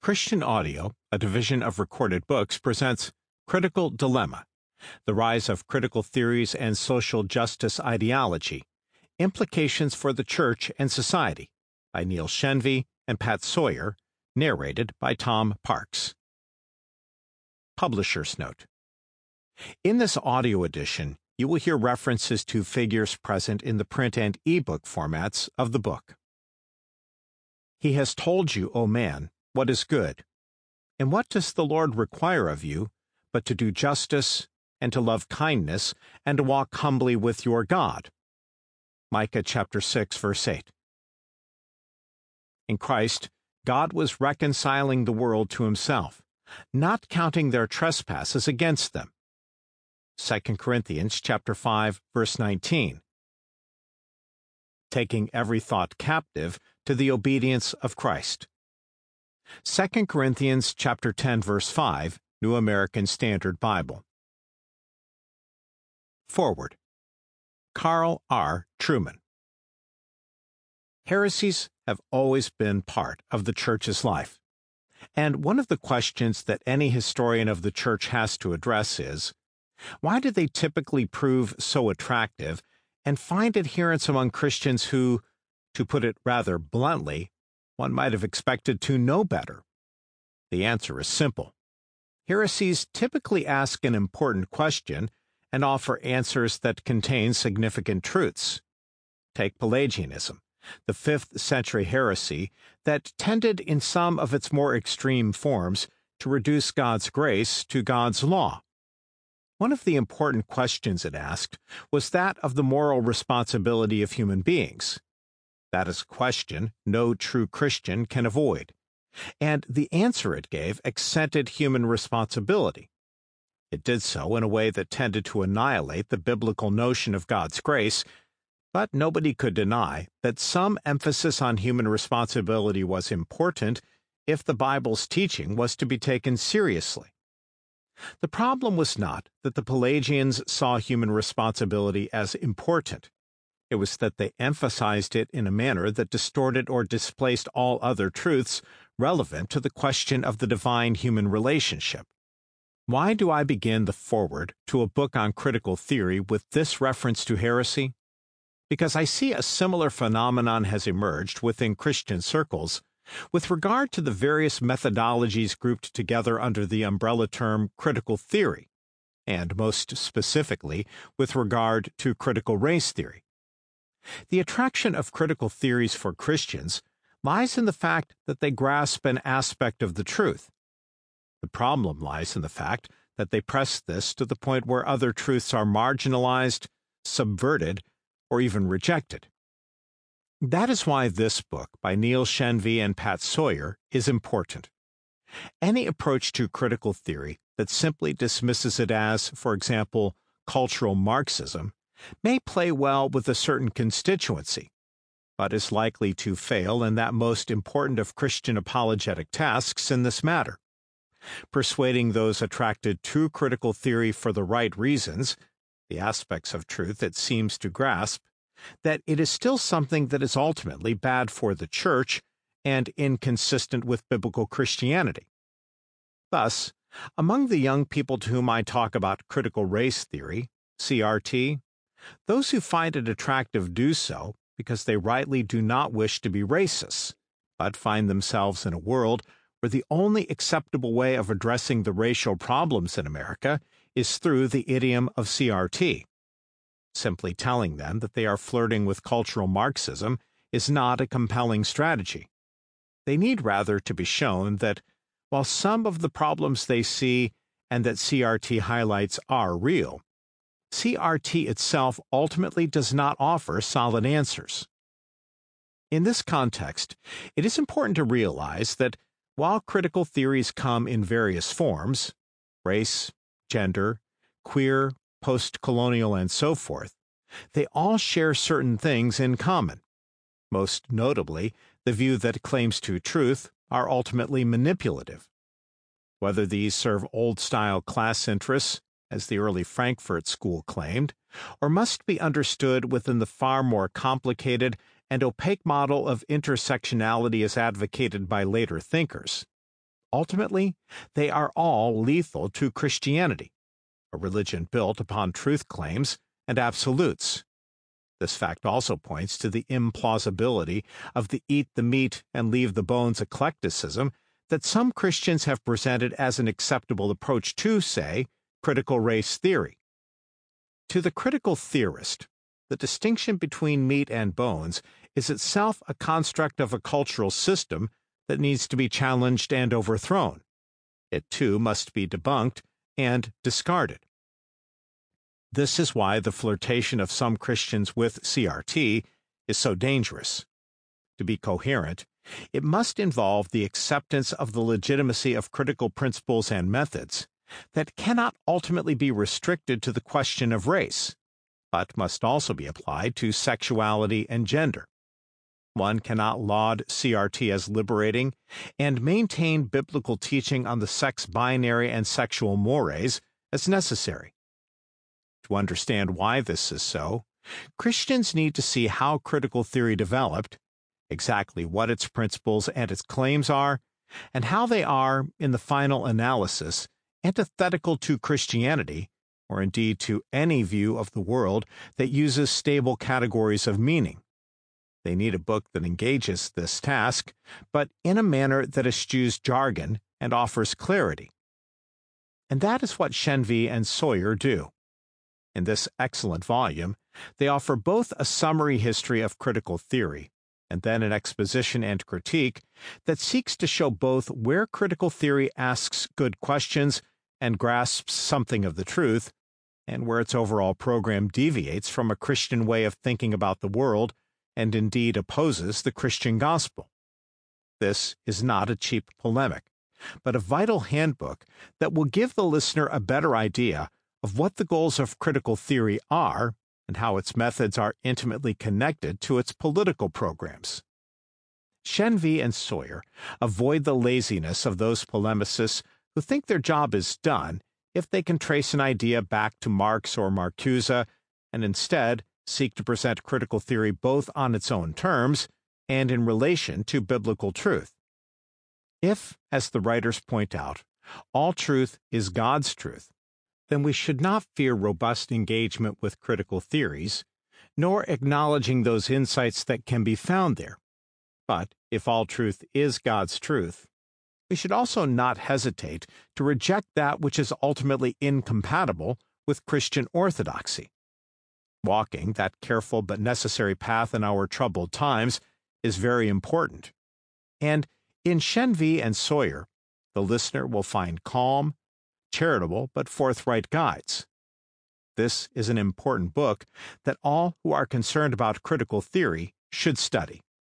Christian Audio, a division of Recorded Books, presents Critical Dilemma: The Rise of Critical Theories and Social Justice Ideology, Implications for the Church and Society, by Neil Shenvi and Pat Sawyer, narrated by Tom Parks. Publisher's Note: In this audio edition, you will hear references to figures present in the print and ebook formats of the book. He has told you, O man, what is good. And what does the Lord require of you, but to do justice, and to love kindness, and to walk humbly with your God? Micah chapter 6, verse 8. In Christ, God was reconciling the world to himself, not counting their trespasses against them. 2 Corinthians chapter 5, verse 19. Taking every thought captive to the obedience of Christ. 2 Corinthians chapter 10, verse 5, New American Standard Bible. Forward. Carl R. Trueman. Heresies have always been part of the Church's life, and one of the questions that any historian of the Church has to address is, why do they typically prove so attractive and find adherents among Christians who, to put it rather bluntly, one might have expected to know better? The answer is simple. Heresies typically ask an important question and offer answers that contain significant truths. Take Pelagianism, the 5th century heresy that tended in some of its more extreme forms to reduce God's grace to God's law. One of the important questions it asked was that of the moral responsibility of human beings. That is a question no true Christian can avoid, and the answer it gave accented human responsibility. It did so in a way that tended to annihilate the biblical notion of God's grace, but nobody could deny that some emphasis on human responsibility was important if the Bible's teaching was to be taken seriously. The problem was not that the Pelagians saw human responsibility as important. It was that they emphasized it in a manner that distorted or displaced all other truths relevant to the question of the divine-human relationship. Why do I begin the foreword to a book on critical theory with this reference to heresy? Because I see a similar phenomenon has emerged within Christian circles with regard to the various methodologies grouped together under the umbrella term critical theory, and most specifically with regard to critical race theory. The attraction of critical theories for Christians lies in the fact that they grasp an aspect of the truth. The problem lies in the fact that they press this to the point where other truths are marginalized, subverted, or even rejected. That is why this book by Neil Shenvi and Pat Sawyer is important. Any approach to critical theory that simply dismisses it as, for example, cultural Marxism, may play well with a certain constituency, but is likely to fail in that most important of Christian apologetic tasks in this matter: persuading those attracted to critical theory for the right reasons, the aspects of truth it seems to grasp, that it is still something that is ultimately bad for the Church and inconsistent with biblical Christianity. Thus, among the young people to whom I talk about critical race theory, CRT, those who find it attractive do so because they rightly do not wish to be racists, but find themselves in a world where the only acceptable way of addressing the racial problems in America is through the idiom of CRT. Simply telling them that they are flirting with cultural Marxism is not a compelling strategy. They need rather to be shown that, while some of the problems they see and that CRT highlights are real, CRT itself ultimately does not offer solid answers. In this context, it is important to realize that while critical theories come in various forms, race, gender, queer, post-colonial, and so forth, they all share certain things in common. Most notably, the view that claims to truth are ultimately manipulative. Whether these serve old-style class interests, as the early Frankfurt School claimed, or must be understood within the far more complicated and opaque model of intersectionality as advocated by later thinkers, Ultimately, they are all lethal to Christianity, a religion built upon truth claims and absolutes. This fact also points to the implausibility of the eat the meat and leave the bones eclecticism that some Christians have presented as an acceptable approach to, say, critical race theory. To the critical theorist, the distinction between meat and bones is itself a construct of a cultural system that needs to be challenged and overthrown. It too must be debunked and discarded. This is why the flirtation of some Christians with CRT is so dangerous. To be coherent, it must involve the acceptance of the legitimacy of critical principles and methods that cannot ultimately be restricted to the question of race, but must also be applied to sexuality and gender. One cannot laud CRT as liberating and maintain biblical teaching on the sex binary and sexual mores as necessary. To understand why this is so, Christians need to see how critical theory developed, exactly what its principles and its claims are, and how they are, in the final analysis, antithetical to Christianity, or indeed to any view of the world that uses stable categories of meaning. They need a book that engages this task, but in a manner that eschews jargon and offers clarity. And that is what Shenvi and Sawyer do. In this excellent volume, they offer both a summary history of critical theory and then an exposition and critique that seeks to show both where critical theory asks good questions and grasps something of the truth, and where its overall program deviates from a Christian way of thinking about the world and indeed opposes the Christian gospel. This is not a cheap polemic, but a vital handbook that will give the listener a better idea of what the goals of critical theory are and how its methods are intimately connected to its political programs. Shenvi and Sawyer avoid the laziness of those polemicists who think their job is done if they can trace an idea back to Marx or Marcuse and instead seek to present critical theory both on its own terms and in relation to biblical truth. If, as the writers point out, all truth is God's truth, then we should not fear robust engagement with critical theories, nor acknowledging those insights that can be found there. But if all truth is God's truth, we should also not hesitate to reject that which is ultimately incompatible with Christian orthodoxy. Walking that careful but necessary path in our troubled times is very important. And in Shenvi and Sawyer, the listener will find calm, charitable but forthright guides. This is an important book that all who are concerned about critical theory should study.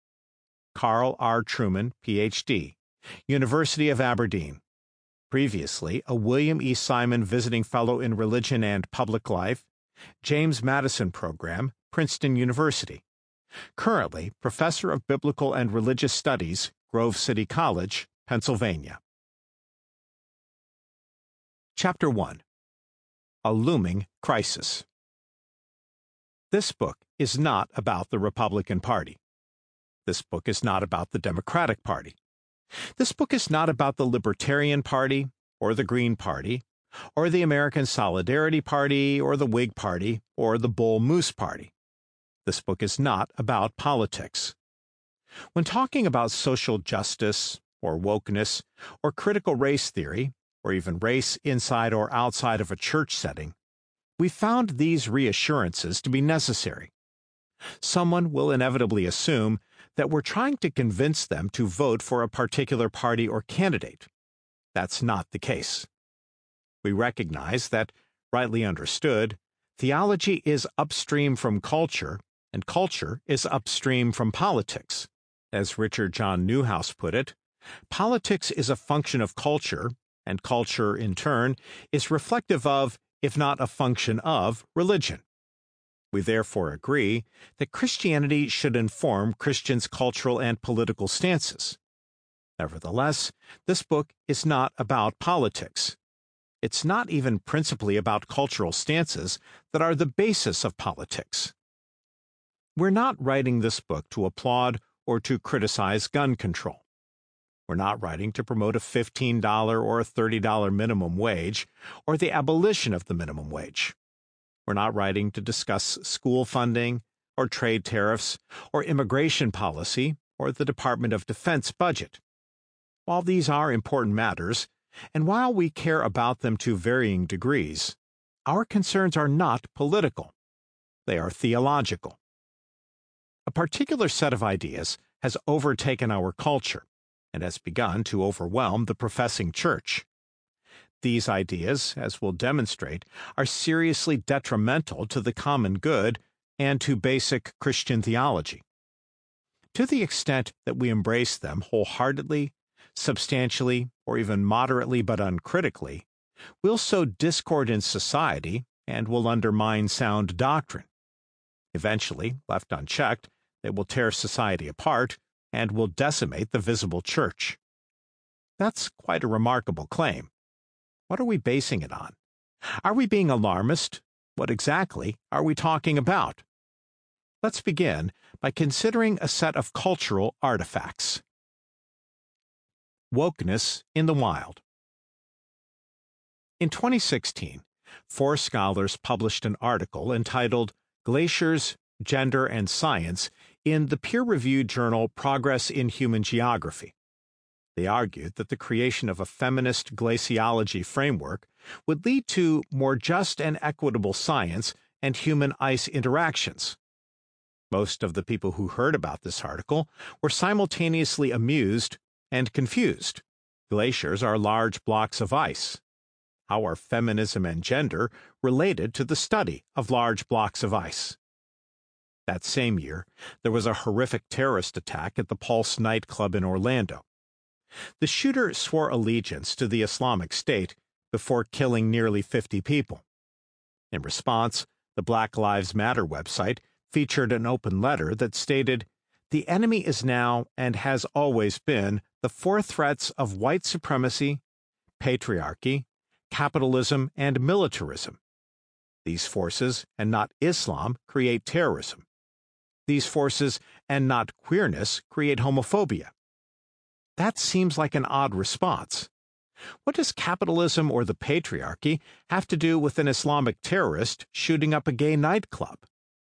Carl R. Trueman, Ph.D., University of Aberdeen. Previously a William E. Simon Visiting Fellow in Religion and Public Life, James Madison Program, Princeton University. Currently Professor of Biblical and Religious Studies, Grove City College, Pennsylvania. Chapter 1. A Looming Crisis. This book is not about the Republican Party. This book is not about the Democratic Party. This book is not about the Libertarian Party, or the Green Party, or the American Solidarity Party, or the Whig Party, or the Bull Moose Party. This book is not about politics. When talking about social justice, or wokeness, or critical race theory, or even race inside or outside of a church setting, we found these reassurances to be necessary. Someone will inevitably assume that we're trying to convince them to vote for a particular party or candidate. That's not the case. We recognize that, rightly understood, theology is upstream from culture, and culture is upstream from politics. As Richard John Newhouse put it, politics is a function of culture, and culture, in turn, is reflective of, if not a function of, religion. We therefore agree that Christianity should inform Christians' cultural and political stances. Nevertheless, this book is not about politics. It's not even principally about cultural stances that are the basis of politics. We're not writing this book to applaud or to criticize gun control. We're not writing to promote a $15 or a $30 minimum wage or the abolition of the minimum wage. We're not writing to discuss school funding or trade tariffs or immigration policy or the Department of Defense budget. While these are important matters, and while we care about them to varying degrees, our concerns are not political. They are theological. A particular set of ideas has overtaken our culture and has begun to overwhelm the professing church. These ideas, as we'll demonstrate, are seriously detrimental to the common good and to basic Christian theology. To the extent that we embrace them wholeheartedly, substantially, or even moderately but uncritically, we'll sow discord in society and will undermine sound doctrine. Eventually, left unchecked, they will tear society apart and will decimate the visible church. That's quite a remarkable claim. What are we basing it on? Are we being alarmist? What exactly are we talking about? Let's begin by considering a set of cultural artifacts. Wokeness in the wild. In 2016, 4 scholars published an article entitled Glaciers, Gender, and Science in the peer-reviewed journal Progress in Human Geography. They argued that the creation of a feminist glaciology framework would lead to more just and equitable science and human-ice interactions. Most of the people who heard about this article were simultaneously amused and confused. Glaciers are large blocks of ice. How are feminism and gender related to the study of large blocks of ice? That same year, there was a horrific terrorist attack at the Pulse nightclub in Orlando. The shooter swore allegiance to the Islamic State before killing nearly 50 people. In response, the Black Lives Matter website featured an open letter that stated, "The enemy is now and has always been the 4 threats of white supremacy, patriarchy, capitalism, and militarism. These forces, and not Islam, create terrorism. These forces, and not queerness, create homophobia." That seems like an odd response. What does capitalism or the patriarchy have to do with an Islamic terrorist shooting up a gay nightclub?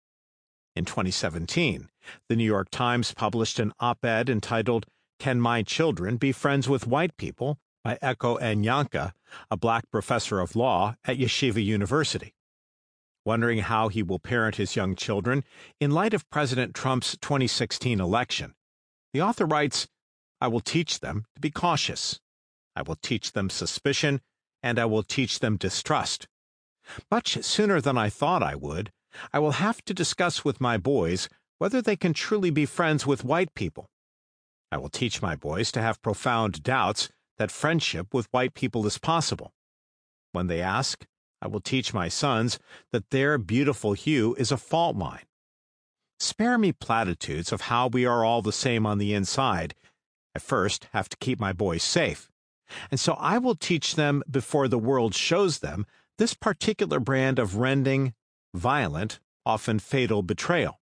In 2017, the New York Times published an op-ed entitled "Can My Children Be Friends with White People?" by Eko Enyanka, a black professor of law at Yeshiva University. Wondering how he will parent his young children in light of President Trump's 2016 election, the author writes, "I will teach them to be cautious. I will teach them suspicion, and I will teach them distrust. Much sooner than I thought I would, I will have to discuss with my boys whether they can truly be friends with white people. I will teach my boys to have profound doubts that friendship with white people is possible. When they ask, I will teach my sons that their beautiful hue is a fault line. Spare me platitudes of how we are all the same on the inside. I first have to keep my boys safe. And so I will teach them before the world shows them this particular brand of rending, violent, often fatal betrayal."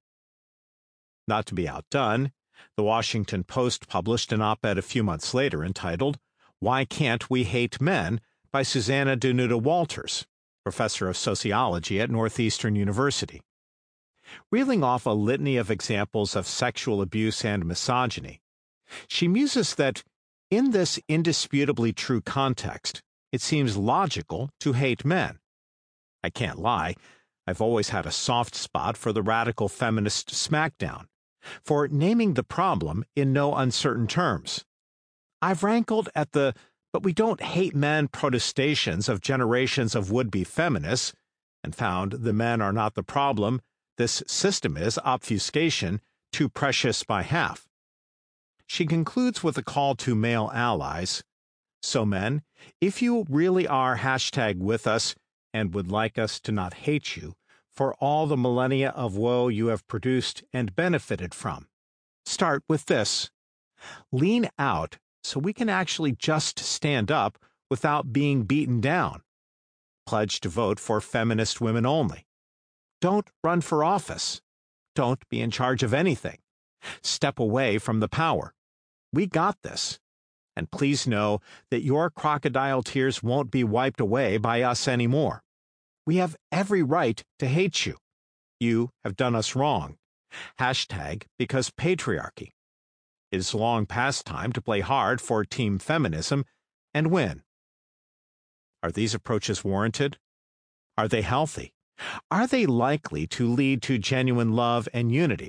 Not to be outdone, the Washington Post published an op-ed a few months later entitled, "Why Can't We Hate Men?" by Susanna Danuta Walters, professor of sociology at Northeastern University. Reeling off a litany of examples of sexual abuse and misogyny, she muses that, in this indisputably true context, it seems logical to hate men. I can't lie, I've always had a soft spot for the radical feminist smackdown, for naming the problem in no uncertain terms. I've rankled at the "but we don't hate men" protestations of generations of would-be feminists, and found the men are not the problem, this system is obfuscation, too precious by half. She concludes with a call to male allies. "So men, if you really are #with us and would like us to not hate you for all the millennia of woe you have produced and benefited from, start with this. Lean out so we can actually just stand up without being beaten down. Pledge to vote for feminist women only. Don't run for office. Don't be in charge of anything. Step away from the power. We got this. And please know that your crocodile tears won't be wiped away by us anymore. We have every right to hate you. You have done us wrong. Hashtag because patriarchy. It is long past time to play hard for team feminism and win. Are these approaches warranted? Are they healthy? Are they likely to lead to genuine love and unity?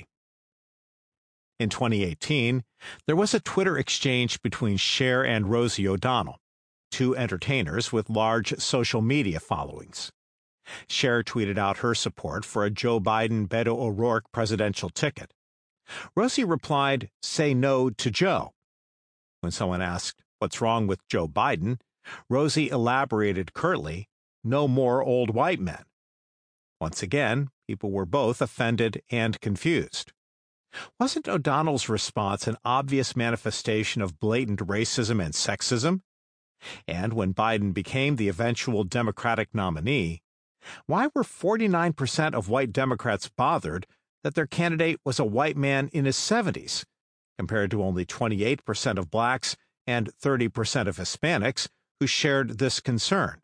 In 2018, there was a Twitter exchange between Cher and Rosie O'Donnell, two entertainers with large social media followings. Cher tweeted out her support for a Joe Biden-Beto O'Rourke presidential ticket. Rosie replied, "Say no to Joe." When someone asked, "What's wrong with Joe Biden?" Rosie elaborated curtly, "No more old white men." Once again, people were both offended and confused. Wasn't O'Donnell's response an obvious manifestation of blatant racism and sexism? And when Biden became the eventual Democratic nominee, why were 49% of white Democrats bothered that their candidate was a white man in his 70s, compared to only 28% of blacks and 30% of Hispanics who shared this concern?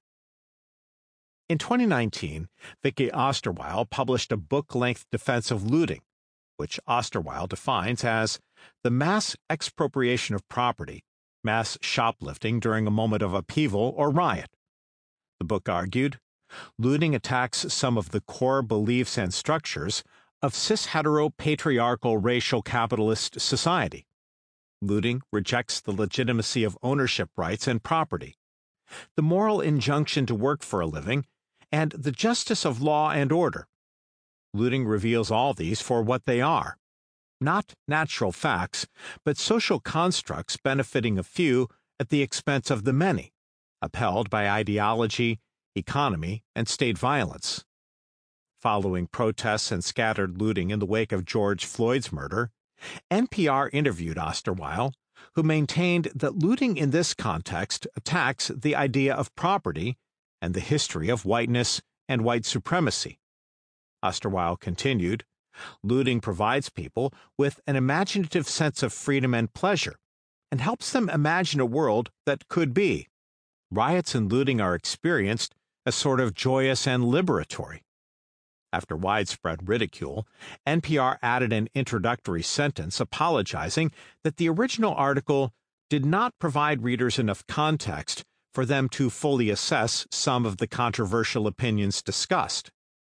In 2019, Vicky Osterweil published a book-length defense of looting, which Osterweil defines as the mass expropriation of property, mass shoplifting during a moment of upheaval or riot. The book argued, looting attacks some of the core beliefs and structures of cis-hetero-patriarchal racial capitalist society. Looting rejects the legitimacy of ownership rights and property, the moral injunction to work for a living, and the justice of law and order. Looting reveals all these for what they are, not natural facts, but social constructs benefiting a few at the expense of the many, upheld by ideology, economy, and state violence. Following protests and scattered looting in the wake of George Floyd's murder, NPR interviewed Osterweil, who maintained that looting in this context attacks the idea of property and the history of whiteness and white supremacy. Osterweil continued, looting provides people with an imaginative sense of freedom and pleasure, and helps them imagine a world that could be. Riots and looting are experienced as sort of joyous and liberatory. After widespread ridicule, NPR added an introductory sentence apologizing that the original article did not provide readers enough context for them to fully assess some of the controversial opinions discussed.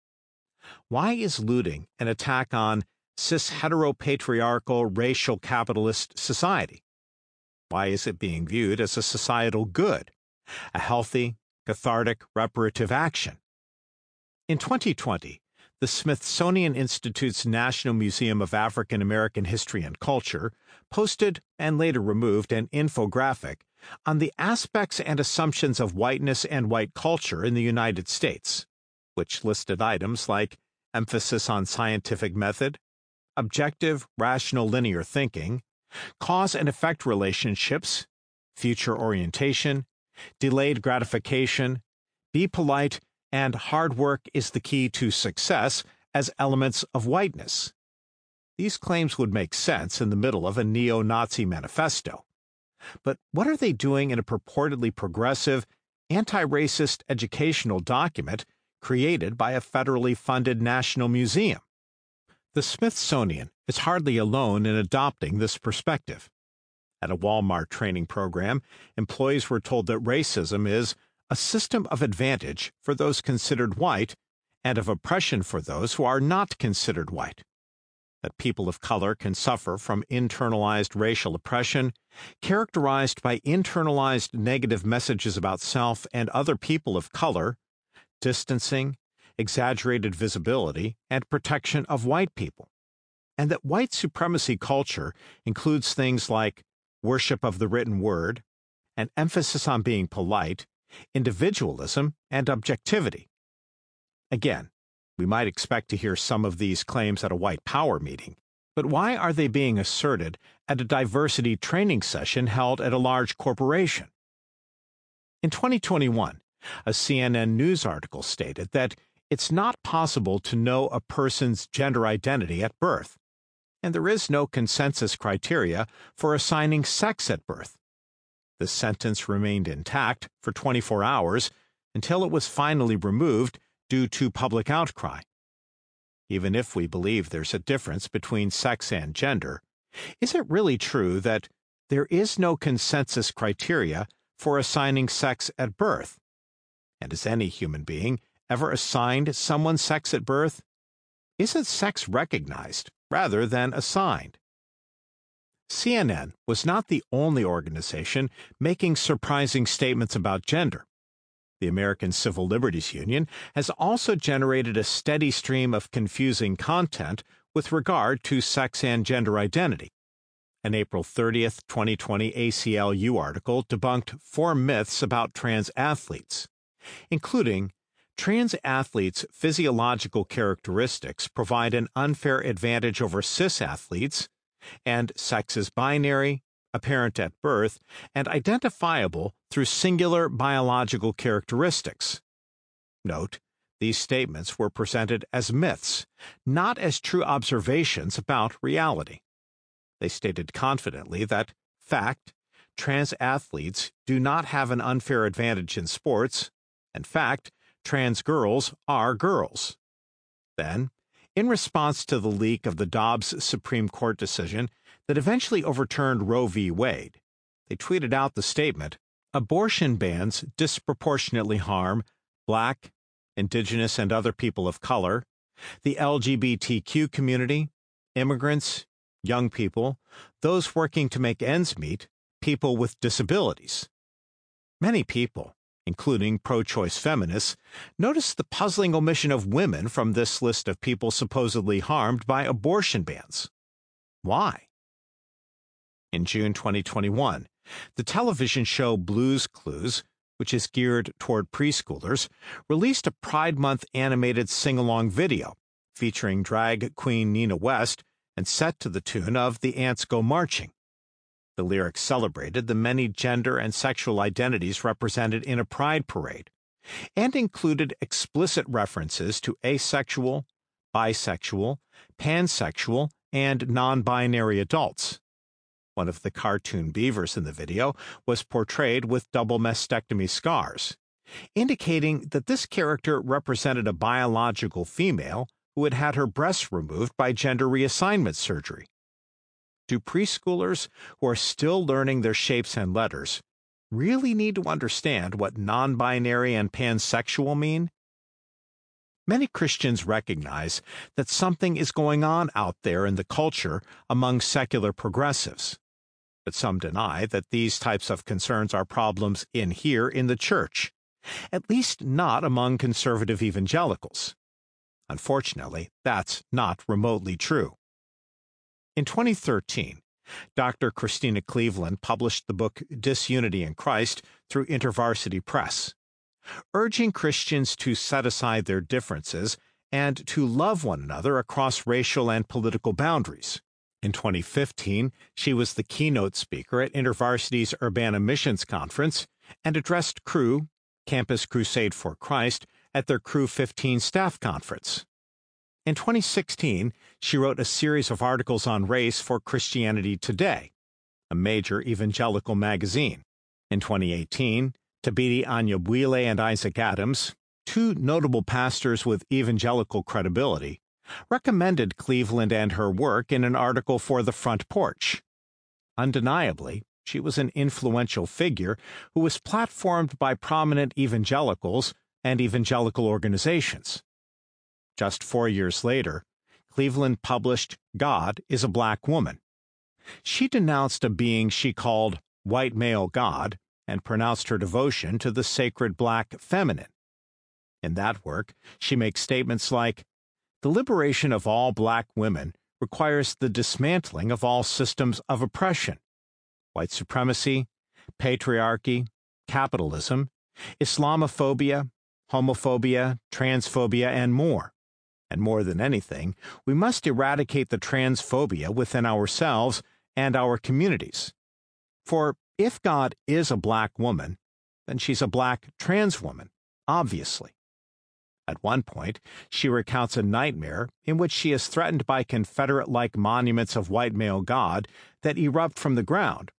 Why is looting an attack on cis-heteropatriarchal racial capitalist society? Why is it being viewed as a societal good, a healthy, cathartic, reparative action? In 2020, the Smithsonian Institute's National Museum of African American History and Culture posted and later removed an infographic on the aspects and assumptions of whiteness and white culture in the United States, which listed items like emphasis on scientific method, objective, rational linear thinking, cause and effect relationships, future orientation, delayed gratification, be polite, and hard work is the key to success as elements of whiteness. These claims would make sense in the middle of a neo-Nazi manifesto. But what are they doing in a purportedly progressive, anti-racist educational document created by a federally funded national museum? The Smithsonian is hardly alone in adopting this perspective. At a Walmart training program, employees were told that racism is a system of advantage for those considered white and of oppression for those who are not considered white. That people of color can suffer from internalized racial oppression, characterized by internalized negative messages about self and other people of color, distancing, exaggerated visibility, and protection of white people. And that white supremacy culture includes things like worship of the written word, an emphasis on being polite, individualism, and objectivity. Again, we might expect to hear some of these claims at a white power meeting, but why are they being asserted at a diversity training session held at a large corporation? In 2021, a CNN News article stated that it's not possible to know a person's gender identity at birth, and there is no consensus criteria for assigning sex at birth. The sentence remained intact for 24 hours until it was finally removed due to public outcry. Even if we believe there's a difference between sex and gender, is it really true that there is no consensus criteria for assigning sex at birth? And has any human being ever assigned someone sex at birth? Isn't sex recognized rather than assigned? CNN was not the only organization making surprising statements about gender. The American Civil Liberties Union has also generated a steady stream of confusing content with regard to sex and gender identity. An April 30th, 2020 ACLU article debunked 4 myths about trans athletes, including trans athletes' physiological characteristics provide an unfair advantage over cis athletes, and sex is binary, apparent at birth, and identifiable through singular biological characteristics. Note, these statements were presented as myths, not as true observations about reality. They stated confidently that, fact, trans athletes do not have an unfair advantage in sports, and fact, trans girls are girls. Then, in response to the leak of the Dobbs Supreme Court decision that eventually overturned Roe v. Wade, they tweeted out the statement, "Abortion bans disproportionately harm Black, Indigenous, and other people of color, the LGBTQ community, immigrants, young people, those working to make ends meet, people with disabilities." Many people, including pro-choice feminists, noticed the puzzling omission of women from this list of people supposedly harmed by abortion bans. Why? In June 2021, the television show Blue's Clues, which is geared toward preschoolers, released a Pride Month animated sing-along video featuring drag queen Nina West and set to the tune of The Ants Go Marching. The lyrics celebrated the many gender and sexual identities represented in a pride parade, and included explicit references to asexual, bisexual, pansexual, and non-binary adults. One of the cartoon beavers in the video was portrayed with double mastectomy scars, indicating that this character represented a biological female who had had her breasts removed by gender reassignment surgery. Do preschoolers who are still learning their shapes and letters really need to understand what non-binary and pansexual mean? Many Christians recognize that something is going on out there in the culture among secular progressives, but some deny that these types of concerns are problems in the church, at least not among conservative evangelicals. Unfortunately, that's not remotely true. In 2013, Dr. Christina Cleveland published the book Disunity in Christ through InterVarsity Press, urging Christians to set aside their differences and to love one another across racial and political boundaries. In 2015, she was the keynote speaker at InterVarsity's Urbana Missions Conference and addressed Cru, Campus Crusade for Christ, at their Cru 15 staff conference. In 2016, she wrote a series of articles on race for Christianity Today, a major evangelical magazine. In 2018, Thabiti Anyabwile and Isaac Adams, 2 notable pastors with evangelical credibility, recommended Cleveland and her work in an article for The Front Porch. Undeniably, she was an influential figure who was platformed by prominent evangelicals and evangelical organizations. Just 4 years later, Cleveland published God is a Black Woman. She denounced a being she called white male God and pronounced her devotion to the sacred black feminine. In that work, she makes statements like, "The liberation of all black women requires the dismantling of all systems of oppression, white supremacy, patriarchy, capitalism, Islamophobia, homophobia, transphobia, and more. And more than anything, we must eradicate the transphobia within ourselves and our communities. For if God is a black woman, then she's a black trans woman, obviously." At one point, she recounts a nightmare in which she is threatened by Confederate-like monuments of white male God that erupt from the ground,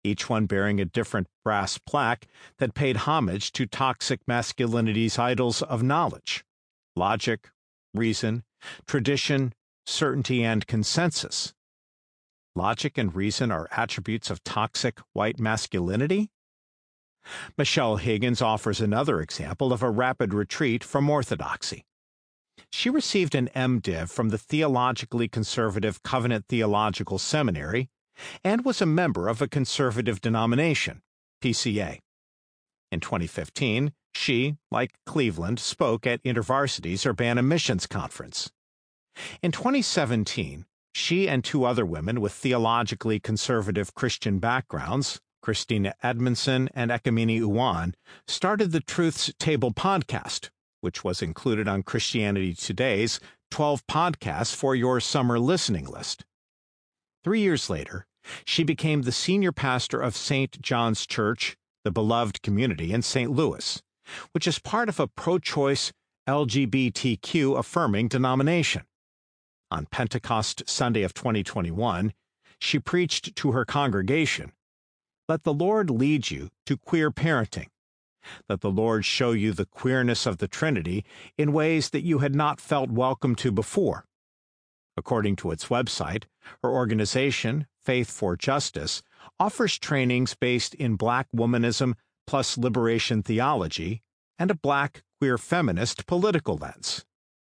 each one bearing a different brass plaque that paid homage to toxic masculinity's idols of knowledge, logic, reason, tradition, certainty, and consensus. Logic and reason are attributes of toxic white masculinity? Michelle Higgins offers another example of a rapid retreat from orthodoxy. She received an MDiv from the theologically conservative Covenant Theological Seminary and was a member of a conservative denomination, PCA. In 2015, she, like Cleveland, spoke at InterVarsity's Urbana Missions Conference. In 2017, she and two other women with theologically conservative Christian backgrounds, Christina Edmondson and Ekamini Uwan, started the Truth's Table podcast, which was included on Christianity Today's 12 podcasts for your summer listening list. 3 years later, she became the senior pastor of St. John's Church, the Beloved Community in St. Louis, which is part of a pro-choice LGBTQ affirming denomination. On Pentecost Sunday of 2021, she preached to her congregation, "Let the Lord lead you to queer parenting. Let the Lord show you the queerness of the Trinity in ways that you had not felt welcome to before." According to its website, her organization, Faith for Justice, offers trainings based in Black womanism plus liberation theology and a Black queer feminist political lens.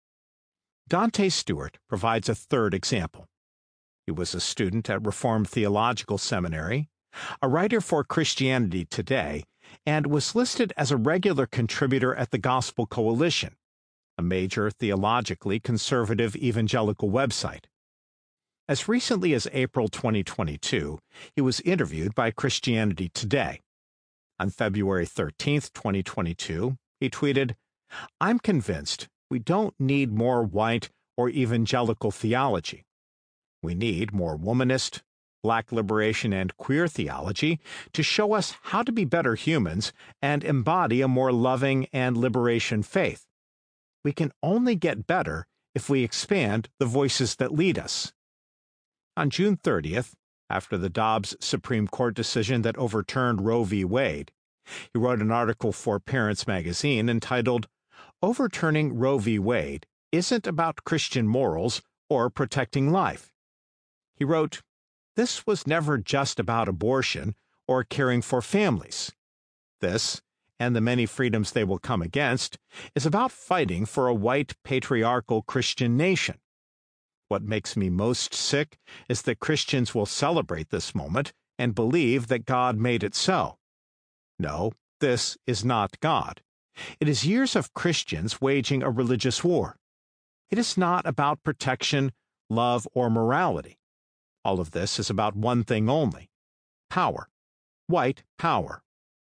Dante Stewart provides a third example. He was a student at Reformed Theological Seminary, a writer for Christianity Today, and was listed as a regular contributor at the Gospel Coalition, a major theologically conservative evangelical website. As recently as April 2022, he was interviewed by Christianity Today. On February 13, 2022, he tweeted, "I'm convinced we don't need more white or evangelical theology. We need more womanist, Black liberation, and queer theology to show us how to be better humans and embody a more loving and liberation faith. We can only get better if we expand the voices that lead us." On June 30th, after the Dobbs Supreme Court decision that overturned Roe v. Wade, he wrote an article for Parents magazine entitled, "Overturning Roe v. Wade isn't about Christian morals or protecting life." He wrote, "This was never just about abortion or caring for families. This, and the many freedoms they will come against, is about fighting for a white patriarchal Christian nation. What makes me most sick is that Christians will celebrate this moment and believe that God made it so. No, this is not God. It is years of Christians waging a religious war. It is not about protection, love, or morality. All of this is about one thing only: power. White power."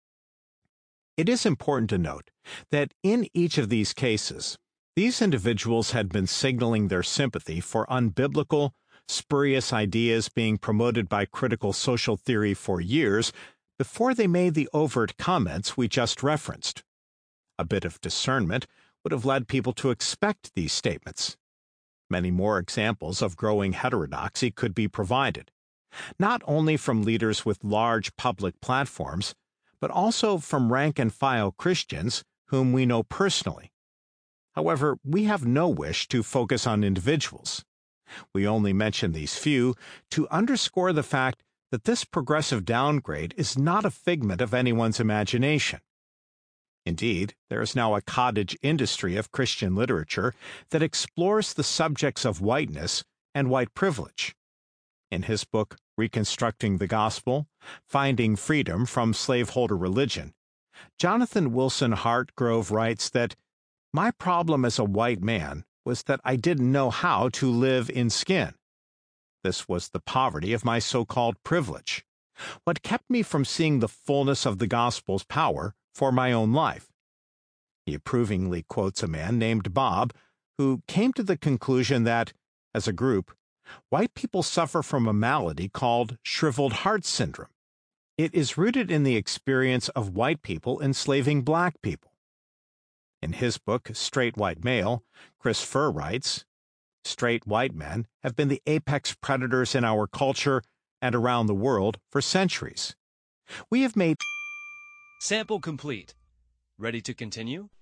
It is important to note that in each of these cases, these individuals had been signaling their sympathy for unbiblical, spurious ideas being promoted by critical social theory for years before they made the overt comments we just referenced. A bit of discernment would have led people to expect these statements. Many more examples of growing heterodoxy could be provided, not only from leaders with large public platforms, but also from rank-and-file Christians whom we know personally. However, we have no wish to focus on individuals. We only mention these few to underscore the fact that this progressive downgrade is not a figment of anyone's imagination. Indeed, there is now a cottage industry of Christian literature that explores the subjects of whiteness and white privilege. In his book, Reconstructing the Gospel, Finding Freedom from Slaveholder Religion, Jonathan Wilson Hartgrove writes that, "My problem as a white man was that I didn't know how to live in skin. This was the poverty of my so-called privilege, what kept me from seeing the fullness of the gospel's power for my own life." He approvingly quotes a man named Bob, who came to the conclusion that, as a group, white people suffer from a malady called shriveled heart syndrome. It is rooted in the experience of white people enslaving black people. In his book, Straight White Male, Chris Furr writes, "Straight white men have been the apex predators in our culture and around the world for centuries. We have made Sample complete. Ready to continue?